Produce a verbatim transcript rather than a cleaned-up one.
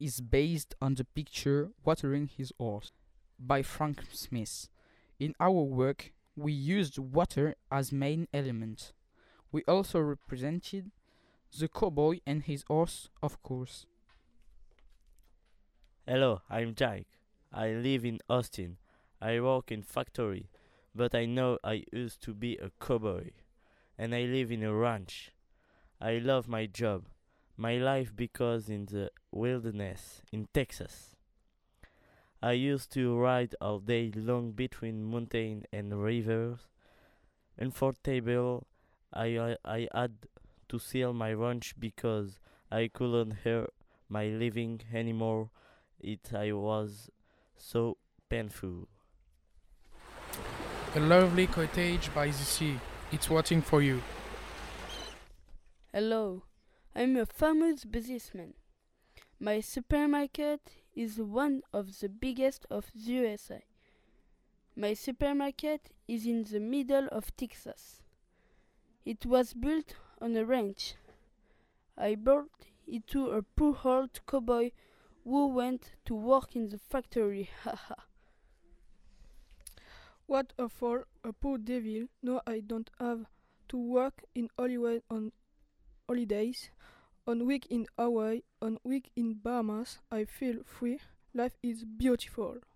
is based on the picture Watering His Horse by Frank Smith. In our work, we used water as main element. We also represented the cowboy and his horse, of course. Hello, I'm Jake. I live in Austin. I work in factory, but I know I used to be a cowboy. And I live in a ranch. I love my job, my life because in the wilderness in Texas. I used to ride all day long between mountain and rivers. Unfortunately, I, I, I had to sell my ranch because I couldn't earn my living anymore. It I was so painful. A lovely cottage by the sea. It's waiting for you. Hello, I'm a famous businessman. My supermarket is one of the biggest of the U S A. My supermarket is in the middle of Texas. It was built on a ranch. I bought it to a poor old cowboy who went to work in the factory. Haha. What a fall, a poor devil. No, I don't have to work in Hollywood on holidays, on week in Hawaii, on week in Bahamas. I feel free. Life is beautiful.